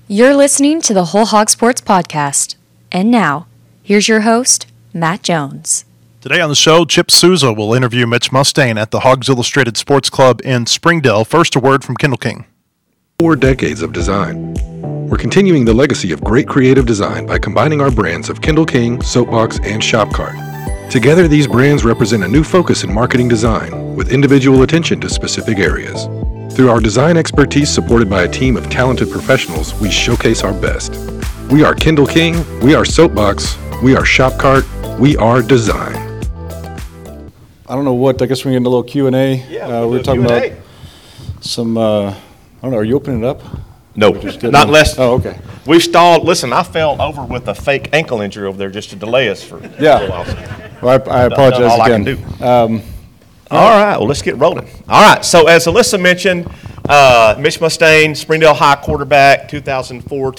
You're listening to the Whole Hog Sports Podcast. And now, here's your host, Matt Jones. Today on the show, Chip Souza will interview Mitch Mustain at the Hogs Illustrated Sports Club in Springdale. First, a word from Kendall King. 4 decades of design. We're continuing the legacy of great creative design by combining our brands of Kendall King, Soapbox, and Shopcart. Together, these brands represent a new focus in marketing design with individual attention to specific areas. Through our design expertise supported by a team of talented professionals, we showcase our best. We are Kendall King, we are Soapbox, we are Shopcart, we are design. I don't know what, I guess we're getting a little Q&A. Yeah, we're talking about some, I don't know, are you opening it up? No, not unless. Oh, okay. We stalled. Listen, I fell over with a fake ankle injury over there just to delay us for a while. Well, I apologize all again. I can do. All right, well, let's get rolling. All right, so as Alyssa mentioned, Mitch Mustain, Springdale High quarterback, 2004,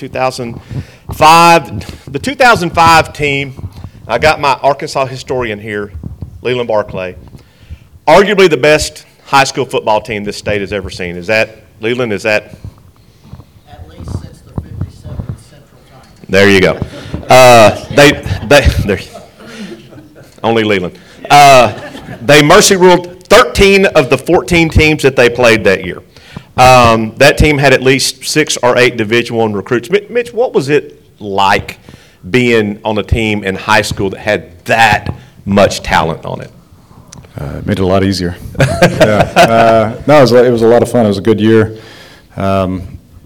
2005. The 2005 team, I got my Arkansas historian here, Leland Barclay. Arguably the best high school football team this state has ever seen. Is that, Leland, is that? At least since the 57th Central Time. There you go. Only Leland. They mercy ruled 13 of the 14 teams that they played that year. That team had at least 6 or 8 Division I recruits. Mitch, what was it like being on a team in high school that had that much talent on it? It made it a lot easier. Yeah. No, it was a lot of fun. It was a good year. I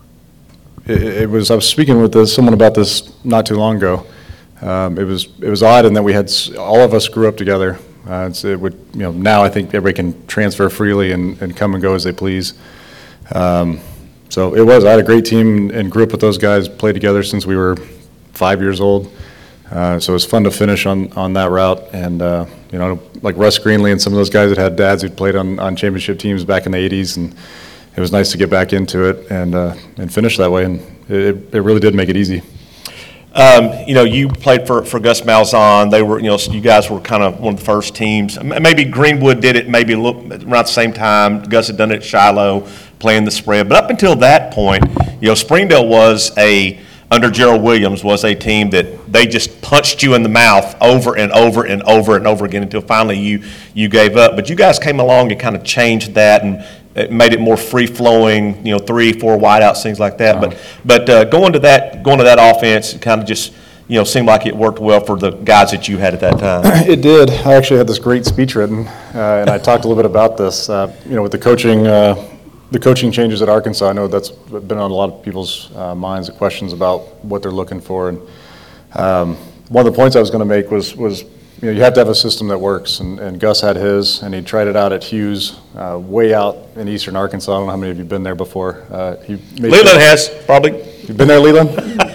was speaking with someone about this not too long ago. It was odd in that we had all of us grew up together. Now I think everybody can transfer freely and come and go as they please. So I had a great team and grew up with those guys, played together since we were 5 years old. So it was fun to finish on that route. And, like Russ Greenlee and some of those guys that had dads who'd played on championship teams back in the 80s. And it was nice to get back into it and finish that way. And it really did make it easy. You played for Gus Malzahn. They were, you guys were kind of one of the first teams. Maybe Greenwood did it maybe around the same time. Gus had done it at Shiloh, playing the spread. But up until that point, Springdale under Gerald Williams, was a team that they just punched you in the mouth over and over and over and over again until finally you gave up. But you guys came along and kind of changed that and it made it more free-flowing, 3, 4 wideouts, things like that. Uh-huh. But going to that offense, it kind of just seemed like it worked well for the guys that you had at that time. It did. I actually had this great speech written, and I talked a little bit about this. With the coaching changes at Arkansas, I know that's been on a lot of people's minds, the questions about what they're looking for. And one of the points I was going to make was you have to have a system that works, and Gus had his, and he tried it out at Hughes, way out in eastern Arkansas. I don't know how many of you have been there before. Leland has, probably. You've been there, Leland?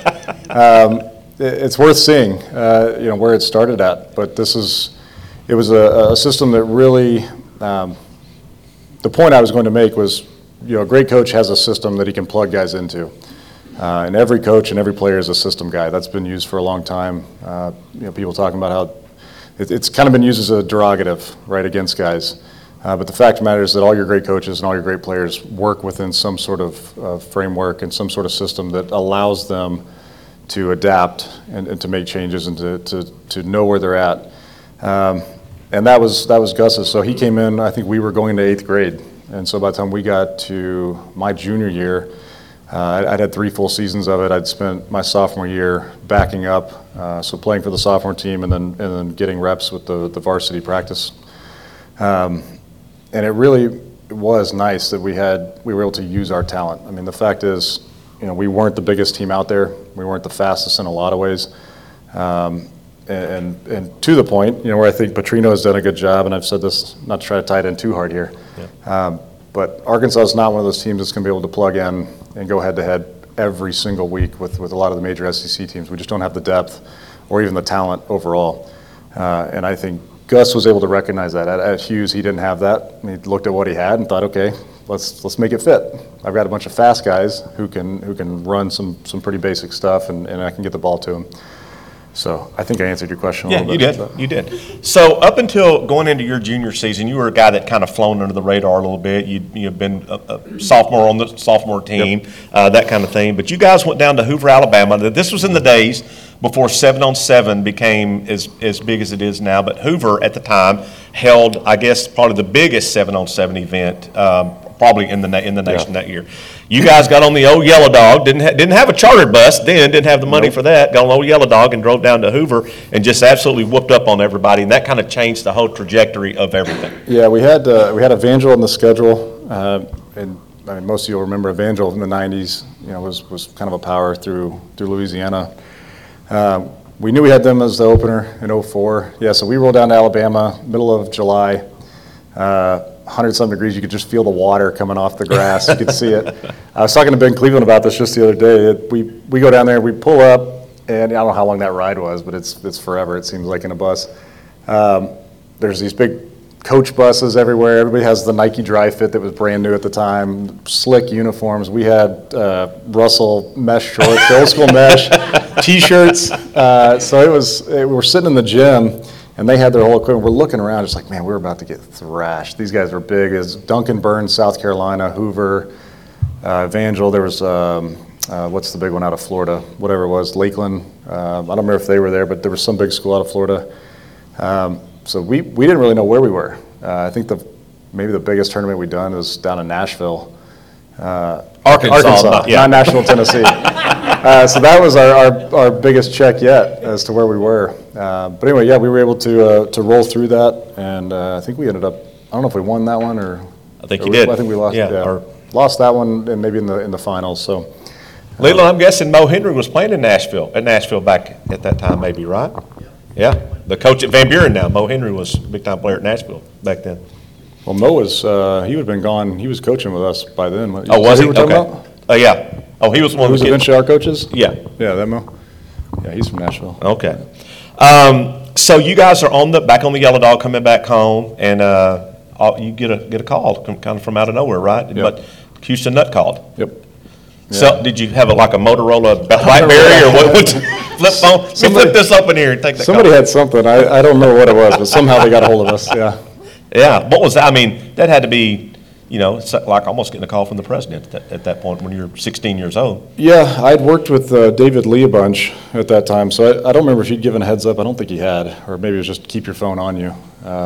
It's worth seeing, where it started at. But it was a system that really, the point I was going to make was, a great coach has a system that he can plug guys into. And every coach and every player is a system guy. That's been used for a long time. People talking about how it's kind of been used as a derogative, right, against guys. But the fact of the matter is that all your great coaches and all your great players work within some sort of framework and some sort of system that allows them to adapt and to make changes and to know where they're at. And that was Gus's. So he came in, I think we were going to 8th grade. And so by the time we got to my junior year, I'd had 3 full seasons of it. I'd spent my sophomore year backing up, so playing for the sophomore team and then getting reps with the varsity practice. And it really was nice that we were able to use our talent. I mean, the fact is, we weren't the biggest team out there. We weren't the fastest in a lot of ways. And to the point, where I think Petrino has done a good job, and I've said this not to try to tie it in too hard here, but Arkansas is not one of those teams that's going to be able to plug in and go head-to-head every single week with a lot of the major SEC teams. We just don't have the depth or even the talent overall. And I think Gus was able to recognize that. At Hughes, he didn't have that. He looked at what he had and thought, okay, let's make it fit. I've got a bunch of fast guys who can run some pretty basic stuff, and I can get the ball to them. So I think I answered your question a Yeah, little you bit. did. You did. So up until going into your junior season, you were a guy that kind of flown under the radar a little bit. You've been a sophomore on the sophomore team, that kind of thing. But you guys went down to Hoover, Alabama. This was in the days before 7-on-7 became as big as it is now. But Hoover at the time held, I guess, probably the biggest 7-on-7 event probably in the nation that year. You guys got on the old Yellow Dog, didn't have a chartered bus then, didn't have the money for that, got on the old Yellow Dog and drove down to Hoover and just absolutely whooped up on everybody, and that kind of changed the whole trajectory of everything. Yeah, we had Evangel on the schedule, and I mean, most of you will remember Evangel in the 90s, was kind of a power through Louisiana. We knew we had them as the opener in 04. Yeah, so we rolled down to Alabama, middle of July. 100-some degrees, you could just feel the water coming off the grass. You could see it. I was talking to Ben Cleveland about this just the other day. We go down there, we pull up, and I don't know how long that ride was, but it's forever, it seems like, in a bus. There's these big coach buses everywhere. Everybody has the Nike Dry Fit that was brand new at the time, slick uniforms. We had Russell mesh shorts, the old school mesh, T-shirts. So we were sitting in the gym, and they had their whole equipment. We're looking around, just like, man, we're about to get thrashed. These guys were big. As Duncan Burns, South Carolina, Hoover, Evangel. There was, what's the big one out of Florida? Whatever it was, Lakeland. I don't remember if they were there, but there was some big school out of Florida. So we didn't really know where we were. I think maybe the biggest tournament we'd done was down in Nashville. Arkansas, not Nashville, Tennessee. So that was our biggest check yet as to where we were. But anyway, yeah, we were able to roll through that, and I think we ended up. I don't know if we won that one or. I think you did. I think we lost. Yeah, lost that one, and maybe in the finals. So. Leland, I'm guessing Mo Henry was playing in Nashville back at that time, maybe, right? Yeah. The coach at Van Buren now. Mo Henry was a big-time player at Nashville back then. Well, Mo was, he would have been gone. He was coaching with us by then. Oh, was he? Okay. Yeah. Oh, he was one of the Who's eventually our coaches? Yeah. Yeah, that Mo. Yeah, he's from Nashville. Okay. So you guys are back on the Yellow Dog coming back home, and you get a call kind of from out of nowhere, right? Yep. But Houston Nutt called. Yep. Yeah. So did you have a Motorola BlackBerry or what? Flip phone? Let me flip this up in here and take the Somebody call. had something. I don't know what it was, but somehow they got a hold of us. Yeah. Yeah. What was that? I mean, that had to be, it's like almost getting a call from the president at that point when you're 16 years old. Yeah, I'd worked with David Lee a bunch at that time, so I don't remember if he'd given a heads up. I don't think he had, or maybe it was just keep your phone on you.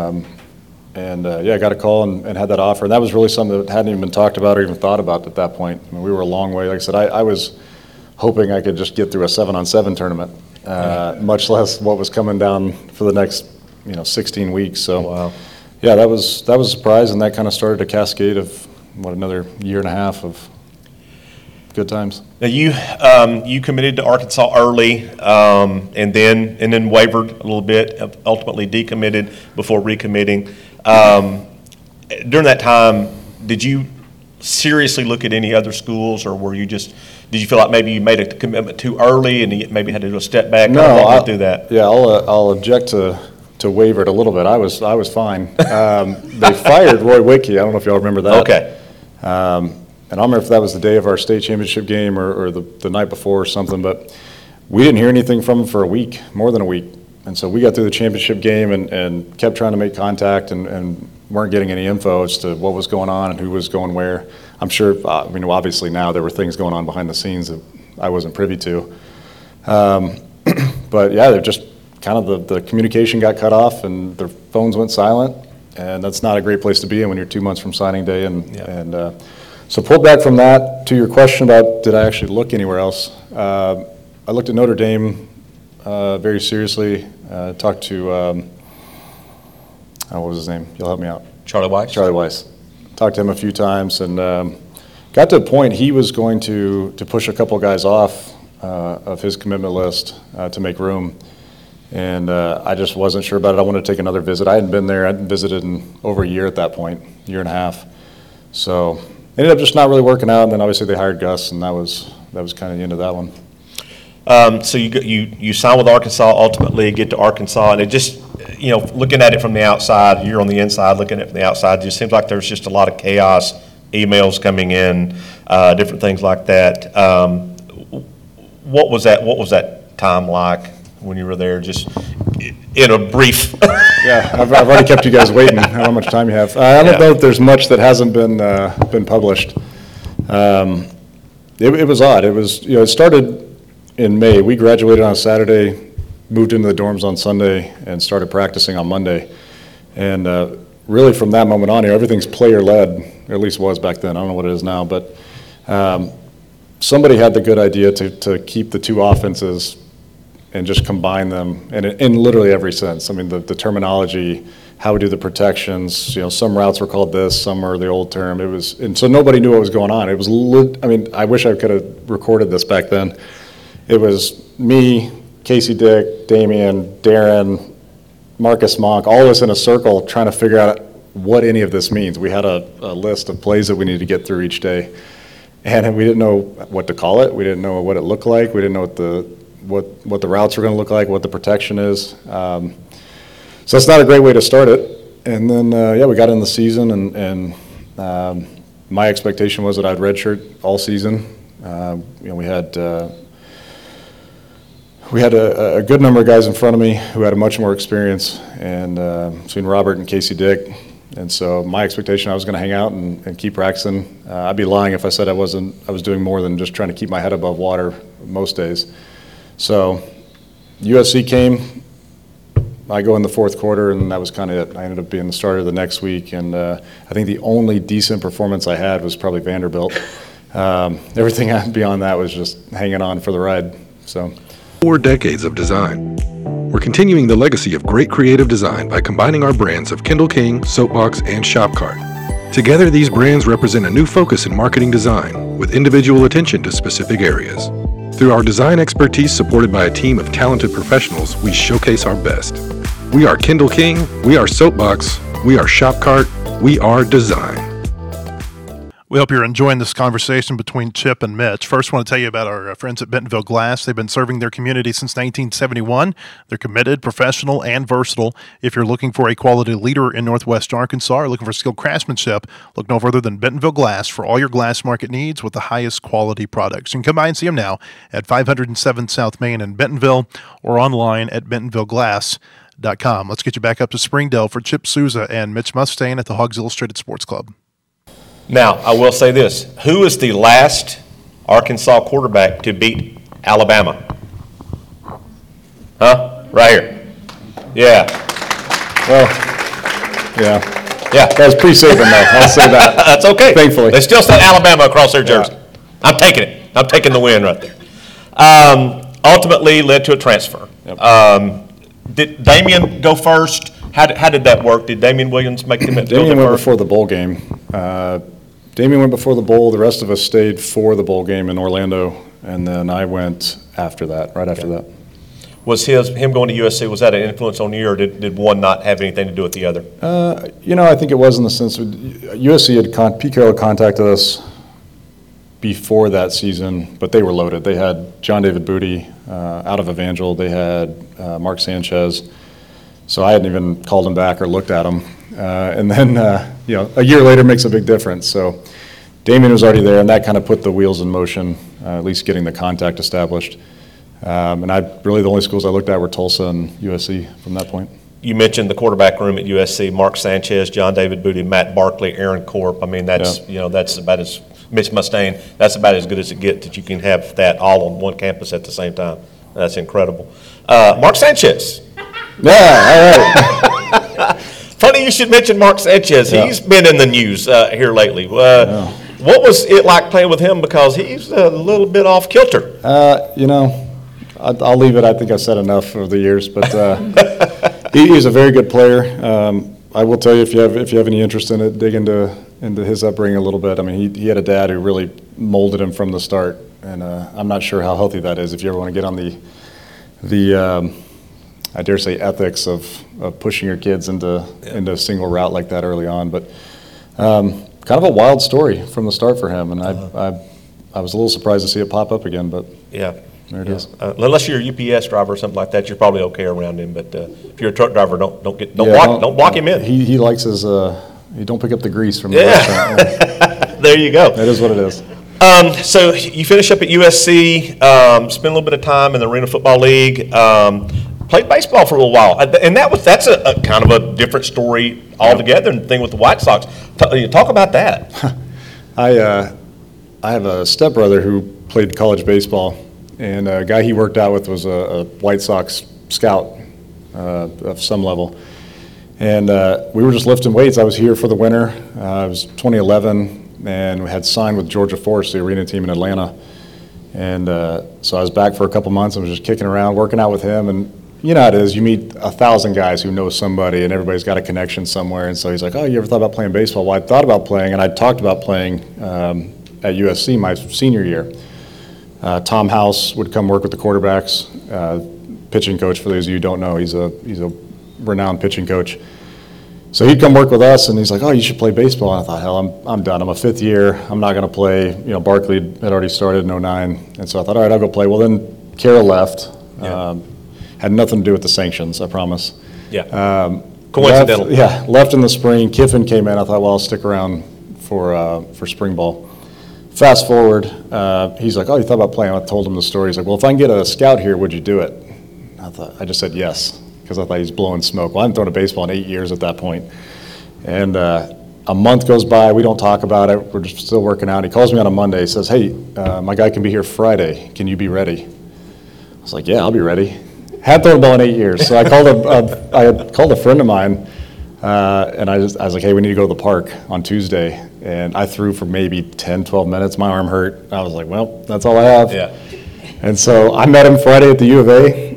I got a call and had that offer, and that was really something that hadn't even been talked about or even thought about at that point. I mean, we were a long way. Like I said, I was hoping I could just get through a 7-on-7 tournament, much less what was coming down for the next 16 weeks. So, wow. Yeah, that was a surprise, and that kind of started a cascade of another year and a half of good times. Now you committed to Arkansas early, and then wavered a little bit. Ultimately decommitted before recommitting. During that time, did you seriously look at any other schools, or did you feel like maybe you made a commitment too early and you maybe had to do a step back? No, I'll do that. Yeah, I'll object to waver it a little bit. I was fine. They fired Roy Wickey. I don't know if y'all remember that. Okay. And I don't remember if that was the day of our state championship game or the night before or something, but we didn't hear anything from him for a week, more than a week. And so we got through the championship game and kept trying to make contact and weren't getting any info as to what was going on and who was going where. I'm sure, obviously now there were things going on behind the scenes that I wasn't privy to. But yeah, they're just kind of the communication got cut off and their phones went silent. And that's not a great place to be in when you're 2 months from signing day. So pulled back from that. To your question about did I actually look anywhere else, I looked at Notre Dame very seriously. Talked to, what was his name? You'll help me out. Charlie Weiss? Charlie Weiss. Talked to him a few times and got to a point he was going to push a couple guys off of his commitment list to make room. And I just wasn't sure about it. I wanted to take another visit. I hadn't been there. I hadn't visited in over a year at that point, year and a half. So ended up just not really working out. And then obviously they hired Gus, and that was kind of the end of that one. So you sign with Arkansas, ultimately get to Arkansas, and it just, looking at it from the outside, you're on the inside looking at it from the outside, it just seems like there's just a lot of chaos, emails coming in, different things like that. What was that time like when you were there, just in a brief. Yeah, I've already kept you guys waiting. I don't know how much time you have. I don't know if there's much that hasn't been published. It was odd. It was, it started in May. We graduated on a Saturday, moved into the dorms on Sunday, and started practicing on Monday. And really from that moment on, everything's player-led, or at least was back then. I don't know what it is now, but somebody had the good idea to keep the two offenses and just combine them, and in literally every sense. I mean, the terminology, how we do the protections, some routes were called this, some are the old term. And so nobody knew what was going on. It was, I wish I could have recorded this back then. It was me, Casey Dick, Damian, Darren, Marcus Monk, all of us in a circle trying to figure out what any of this means. We had a list of plays that we needed to get through each day, and we didn't know what to call it. We didn't know what it looked like. We didn't know what the routes were going to look like, what the protection is. So it's not a great way to start it. And then, we got in the season, and my expectation was that I'd redshirt all season. We had a good number of guys in front of me who had a much more experience, and between Robert and Casey Dick. And so my expectation, I was going to hang out and keep practicing. I'd be lying if I said I was doing more than just trying to keep my head above water most days. So USC came. I go in the fourth quarter, and that was kind of it. I ended up being the starter the next week, and I think the only decent performance I had was probably Vanderbilt. Everything beyond that was just hanging on for the ride. So 4 decades of design. We're continuing the legacy of great creative design by combining our brands of Kindle King, Soapbox, and Shopcart. Together, these brands represent a new focus in marketing design with individual attention to specific areas. Through our design expertise supported by a team of talented professionals, we showcase our best. We are Kindle King, we are Soapbox, we are Shopcart, we are design. We hope you're enjoying this conversation between Chip and Mitch. First, I want to tell you about our friends at Bentonville Glass. They've been serving their community since 1971. They're committed, professional, and versatile. If you're looking for a quality leader in Northwest Arkansas or looking for skilled craftsmanship, look no further than Bentonville Glass for all your glass market needs with the highest quality products. You can come by and see them now at 507 South Main in Bentonville or online at bentonvilleglass.com. Let's get you back up to Springdale for Chip Souza and Mitch Mustaine at the Hogs Illustrated Sports Club. Now, I will say this. Who is the last Arkansas quarterback to beat Alabama? Huh? Right here. Yeah. Well, yeah. Yeah. That was pre-Saban, though. I'll say that. That's okay. Thankfully. They still said Alabama across their jersey. Yeah. I'm taking it. I'm taking the win right there. Ultimately led to a transfer. Yep. Did Damian go first? How did that work? Did Damian Williams make the Damian went before the bowl game. Damian went before the bowl. The rest of us stayed for the bowl game in Orlando, and then I went after that, right after that. Was him going to USC, was that an influence on you, or did one not have anything to do with the other? I think it was in the sense that USC Pete Carroll contacted us before that season, but they were loaded. They had John David Booty out of Evangel. They had Mark Sanchez. So I hadn't even called him back or looked at him. And then, a year later makes a big difference. So Damian was already there, and that kind of put the wheels in motion, at least getting the contact established. And the only schools I looked at were Tulsa and USC from that point. You mentioned the quarterback room at USC, Mark Sanchez, John David Booty, Matt Barkley, Aaron Corp. I mean, that's about as, Mitch Mustaine, that's about as good as it gets that you can have that all on one campus at the same time. That's incredible. Mark Sanchez. Yeah, all right. Funny you should mention Mark Sanchez. Yeah. He's been in the news here lately. What was it like playing with him? Because he's a little bit off kilter. I'll leave it. I think I've said enough over the years, but he's a very good player. I will tell you, if you have any interest in it, dig into his upbringing a little bit. I mean, he had a dad who really molded him from the start, and I'm not sure how healthy that is. If you ever want to get on the I dare say ethics of pushing your kids into a single route like that early on, but kind of a wild story from the start for him, and I was a little surprised to see it pop up again, but yeah, there it is. Unless you're a UPS driver or something like that, you're probably okay around him. But if you're a truck driver, don't block him in. He likes his. He don't pick up the grease from the restaurant. There you go. That is what it is. So you finish up at USC, spend a little bit of time in the Arena Football League, played baseball for a little while, and that's a kind of a different story altogether than the thing with the White Sox. Talk about that. I have a stepbrother who played college baseball, and a guy he worked out with was a White Sox scout of some level. And we were just lifting weights. I was here for the winter. It was 2011, and we had signed with Georgia Force, the arena team in Atlanta. And so I was back for a couple months and was just kicking around, working out with him. And you know how it is. You meet 1,000 guys who know somebody, and everybody's got a connection somewhere. And so he's like, oh, you ever thought about playing baseball? Well, I thought about playing, and I talked about playing at USC my senior year. Tom House would come work with the quarterbacks, pitching coach, for those of you who don't know. He's a renowned pitching coach. So he'd come work with us, and he's like, oh, you should play baseball. And I thought, hell, I'm done. I'm a fifth year. I'm not going to play. You know, Barkley had already started in 09. And so I thought, all right, I'll go play. Well, then Carroll left. Yeah. Had nothing to do with the sanctions, I promise. Yeah. Coincidental. Left in the spring. Kiffin came in. I thought, well, I'll stick around for spring ball. Fast forward, he's like, oh, you thought about playing? I told him the story. He's like, well, if I can get a scout here, would you do it? I just said yes, because I thought he's blowing smoke. Well, I haven't thrown a baseball in 8 years at that point. And a month goes by. We don't talk about it. We're just still working out. He calls me on a Monday. He says, hey, my guy can be here Friday. Can you be ready? I was like, yeah, I'll be ready. Hadn't thrown a ball in 8 years. So I called a friend of mine, and I was like, hey, we need to go to the park on Tuesday. And I threw for maybe 10, 12 minutes. My arm hurt. I was like, well, that's all I have. Yeah. And so I met him Friday at the U of A.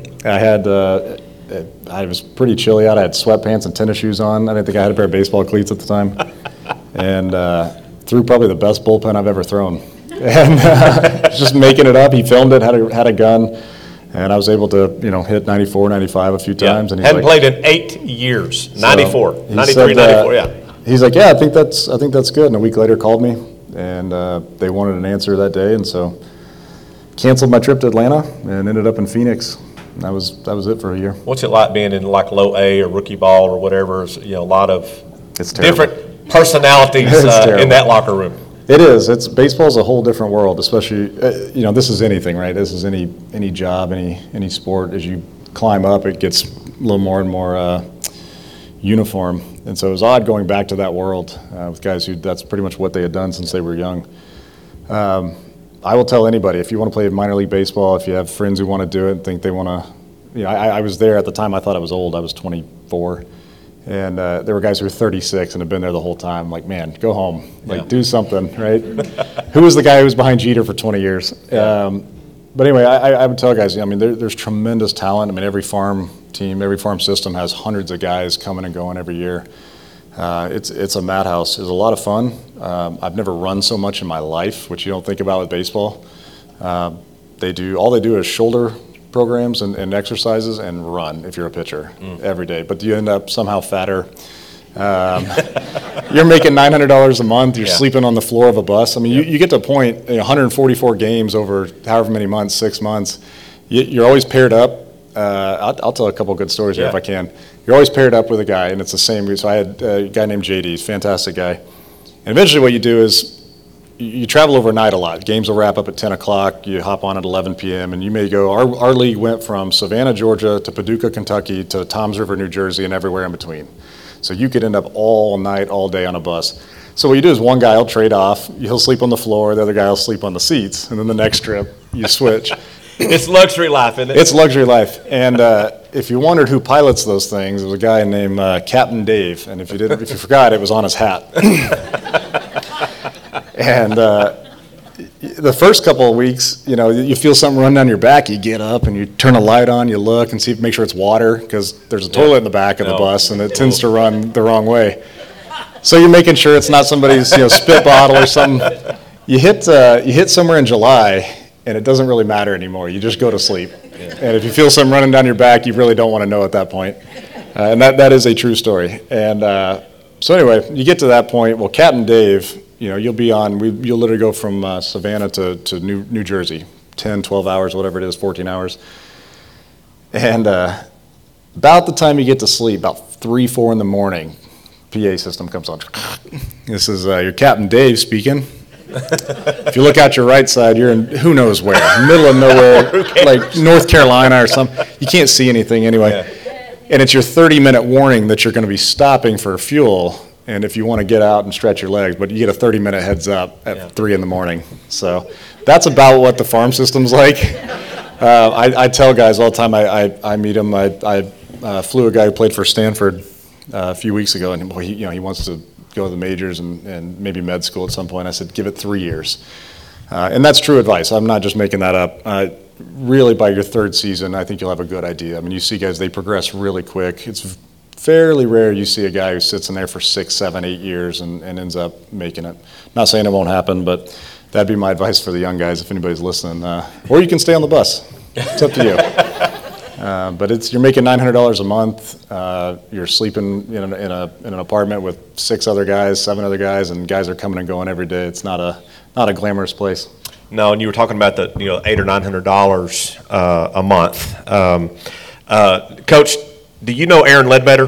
I was pretty chilly out. I had sweatpants and tennis shoes on. I didn't think I had a pair of baseball cleats at the time. And threw probably the best bullpen I've ever thrown. And just making it up. He filmed it, had a gun. And I was able to, hit 94, 95 a few times. Yeah. And Hadn't played in 8 years. 94, 93, 94, yeah. He's like, yeah, I think that's good. And a week later called me, and they wanted an answer that day. And so canceled my trip to Atlanta and ended up in Phoenix. That was it for a year. What's it like being in like low A or rookie ball or whatever? A lot of different personalities in that locker room. It is. Baseball's a whole different world, especially, this is anything, right? This is any job, any sport. As you climb up, it gets a little more and more uniform. And so it was odd going back to that world with guys that's pretty much what they had done since they were young. I will tell anybody, if you want to play minor league baseball, if you have friends who want to do it and think they want to, I was there at the time. I thought I was old. I was 24. And there were guys who were 36 and had been there the whole time. Like, man, go home. Do something, right? Who was the guy who was behind Jeter for 20 years? But anyway, I would tell guys, there's tremendous talent. Every farm team, every farm system has hundreds of guys coming and going every year. It's a madhouse. It's a lot of fun. I've never run so much in my life, which you don't think about with baseball. All they do is shoulder programs and exercises and run if you're a pitcher every day. But you end up somehow fatter. You're making $900 a month. You're sleeping on the floor of a bus. You get to a point, 144 games over however many months, 6 months. You're always paired up. I'll tell a couple of good stories here if I can. You're always paired up with a guy, and it's the same. So I had a guy named JD, he's a fantastic guy. And eventually what you do is you travel overnight a lot. Games will wrap up at 10 o'clock. You hop on at 11 p.m., and you may go, our league went from Savannah, Georgia to Paducah, Kentucky to Toms River, New Jersey, and everywhere in between. So you could end up all night, all day on a bus. So what you do is one guy will trade off. He'll sleep on the floor. The other guy will sleep on the seats. And then the next trip, you switch. It's luxury life, isn't it? It's luxury life. And if you wondered who pilots those things, it was a guy named Captain Dave. And if you forgot, it was on his hat. And the first couple of weeks, you feel something run down your back, you get up and you turn a light on, you look and make sure it's water, because there's a toilet in the back of the bus and it tends to run the wrong way. So you're making sure it's not somebody's spit bottle or something. You hit somewhere in July and it doesn't really matter anymore. You just go to sleep. And if you feel something running down your back, you really don't want to know at that point. And that is a true story. And so anyway, you get to that point. Well, Captain Dave, you'll literally go from Savannah to New Jersey, 10, 12 hours, whatever it is, 14 hours. And about the time you get to sleep, about 3, 4 in the morning, PA system comes on. This is your Captain Dave speaking. If you look out your right side, you're in who knows where, middle of nowhere, like North Carolina or something. You can't see anything anyway. Yeah. And it's your 30-minute warning that you're going to be stopping for fuel, and if you want to get out and stretch your legs, but you get a 30-minute heads up at 3 in the morning. So that's about what the farm system's like. I tell guys all the time, I meet them. I flew a guy who played for Stanford a few weeks ago, and boy, he wants to go to the majors and maybe med school at some point. I said, give it 3 years. And that's true advice. I'm not just making that up. Really, by your third season, I think you'll have a good idea. I mean, you see guys, they progress really quick. It's fairly rare you see a guy who sits in there for 6, 7, 8 years and ends up making it. Not saying it won't happen, but that'd be my advice for the young guys if anybody's listening. Or you can stay on the bus. It's up to you. But you're making $900 a month. You're sleeping in an apartment with 6 other guys, 7 other guys, and guys are coming and going every day. It's not a glamorous place. No, and you were talking about the $800 or $900 a month. Coach, do you know Aaron Ledbetter?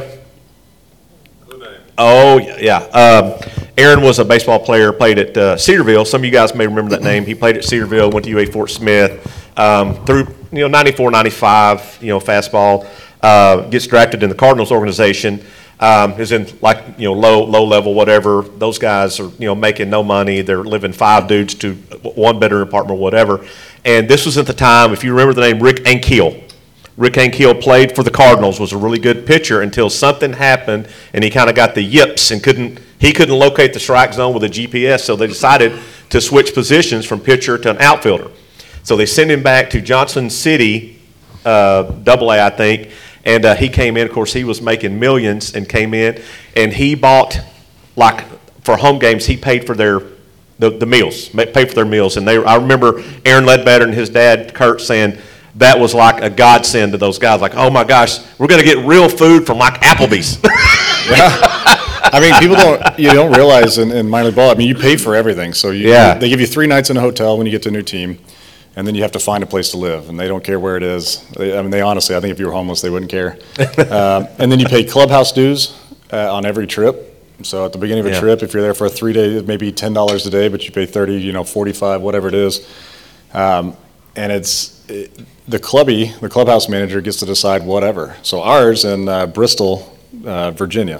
Oh yeah. Aaron was a baseball player. Played at Cedarville. Some of you guys may remember that name. He played at Cedarville. Went to UA Fort Smith. Through 94, 95. Fastball. Gets drafted in the Cardinals organization. Is in low level whatever. Those guys are making no money. They're living 5 dudes to 1 bedroom apartment or whatever. And this was at the time, if you remember the name, Rick Ankiel. Rick Ankiel played for the Cardinals, was a really good pitcher until something happened and he kind of got the yips and couldn't locate the strike zone with a GPS. So they decided to switch positions from pitcher to an outfielder. So they sent him back to Johnson City, AA, I think. And he came in, of course, he was making millions and came in, and he bought, for home games, he paid for the meals, paid for their meals. And I remember Aaron Ledbetter and his dad, Kurt, saying that was like a godsend to those guys. Like, oh my gosh, we're going to get real food from Applebee's. Yeah. I mean, you don't realize in minor league ball, I mean, you pay for everything. So they give you 3 nights in a hotel when you get to a new team. And then you have to find a place to live, and they don't care where it is. They honestly, I think if you were homeless, they wouldn't care. And then you pay clubhouse dues on every trip. So at the beginning of a trip, if you're there for a 3 day, maybe $10 a day, but you pay 30, 45, whatever it is. And the clubhouse manager gets to decide whatever. So ours in Bristol, Virginia,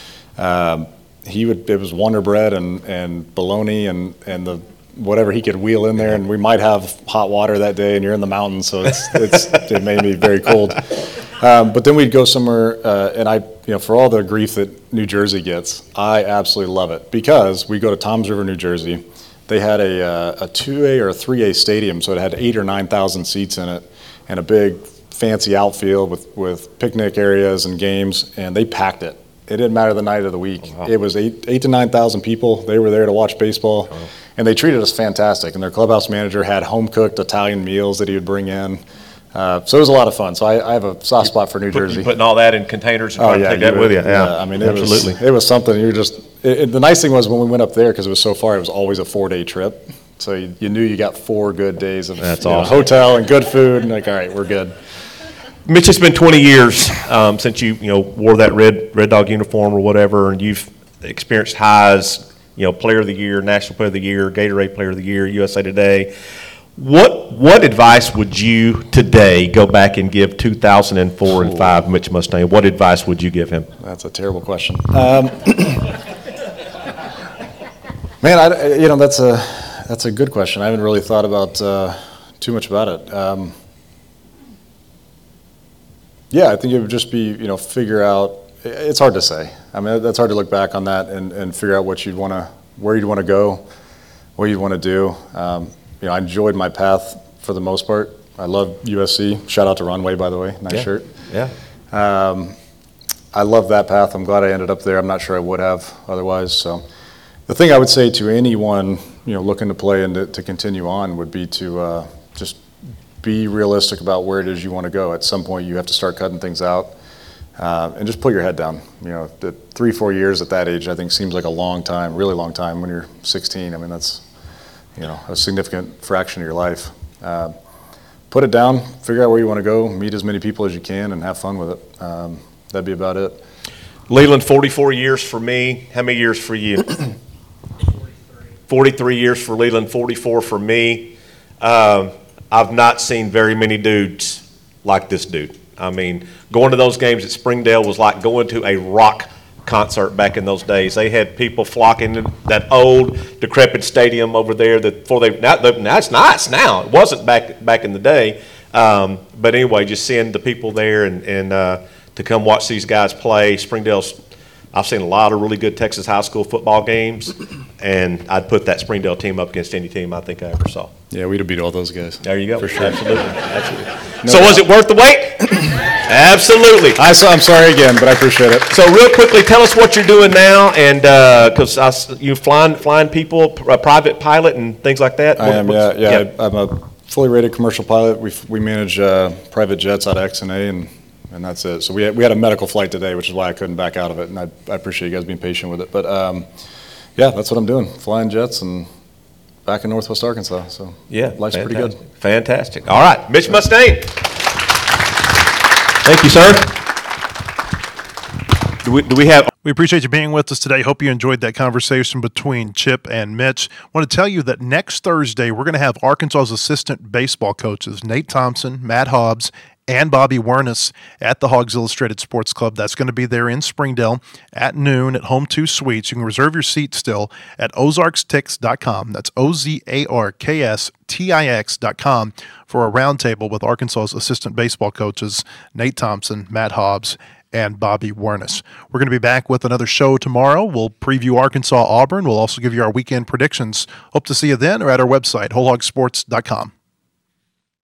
it was Wonder Bread and bologna and the whatever he could wheel in there, and we might have hot water that day, and you're in the mountains, so it made me very cold. But then we'd go somewhere, and for all the grief that New Jersey gets, I absolutely love it because we go to Toms River, New Jersey. They had a 2A or a 3A stadium, so it had 8,000 or 9,000 seats in it, and a big fancy outfield with picnic areas and games, and they packed it. It didn't matter the night of the week. Oh, wow. It was 8,000 to 9,000 people. They were there to watch baseball. Oh. And they treated us fantastic. And their clubhouse manager had home-cooked Italian meals that he would bring in. So it was a lot of fun. So I have a soft spot for New Jersey. You putting all that in containers and take that with you. Yeah, I mean, it was something. The nice thing was when we went up there, because it was so far, it was always a 4-day trip. So you knew you got 4 good days of awesome. Hotel and good food. And all right, we're good. Mitch, it's been 20 years since you wore that red dog uniform or whatever, and you've experienced highs. Player of the Year, National Player of the Year, Gatorade Player of the Year, USA Today. What advice would you today go back and give 2004 and 5 Mitch Mustain? What advice would you give him? That's a terrible question. Man, that's a good question. I haven't really thought about too much about it. Yeah, I think it would just be figure out. It's hard to say. I mean, that's hard to look back on that and figure out where you'd want to go, what you'd want to do. I enjoyed my path for the most part. I love USC. Shout out to Runway, by the way. Nice shirt. Yeah. I love that path. I'm glad I ended up there. I'm not sure I would have otherwise. So, the thing I would say to anyone looking to play and to continue on would be to just be realistic about where it is you want to go. At some point, you have to start cutting things out. And just put your head down. The 3-4 years at that age, I think, seems like a long time, really long time when you're 16. I mean, that's, a significant fraction of your life. Put it down, figure out where you want to go, meet as many people as you can, and have fun with it. That'd be about it. Leland, 44 years for me. How many years for you? 43. 43 years for Leland, 44 for me. I've not seen very many dudes like this dude. I mean, going to those games at Springdale was like going to a rock concert back in those days. They had people flocking to that old, decrepit stadium over there. Now it's nice now. It wasn't back in the day. But anyway, just seeing the people there and to come watch these guys play. I've seen a lot of really good Texas high school football games, and I'd put that Springdale team up against any team I think I ever saw. Yeah, we'd have beat all those guys. There you go. For sure. Absolutely. So was it worth the wait? Absolutely. I'm sorry again, but I appreciate it. So real quickly, tell us what you're doing now, and because you flying people, a private pilot and things like that. I am. Yeah. I'm a fully rated commercial pilot. We manage private jets out of XNA, and that's it. So we had a medical flight today, which is why I couldn't back out of it, and I appreciate you guys being patient with it. But yeah, that's what I'm doing, flying jets and back in Northwest Arkansas. So yeah, life's pretty good. Fantastic. All right, Mitch Mustaine. Thank you, sir. Do we have? We appreciate you being with us today. Hope you enjoyed that conversation between Chip and Mitch. I want to tell you that next Thursday, we're going to have Arkansas's assistant baseball coaches, Nate Thompson, Matt Hobbs, and Bobby Wernes at the Hogs Illustrated Sports Club. That's going to be there in Springdale at noon at Home 2 Suites. You can reserve your seat still at ozarkstix.com. That's OZARKSTIX.com for a roundtable with Arkansas's assistant baseball coaches, Nate Thompson, Matt Hobbs, and Bobby Wernes. We're going to be back with another show tomorrow. We'll preview Arkansas-Auburn. We'll also give you our weekend predictions. Hope to see you then or at our website, wholehogsports.com.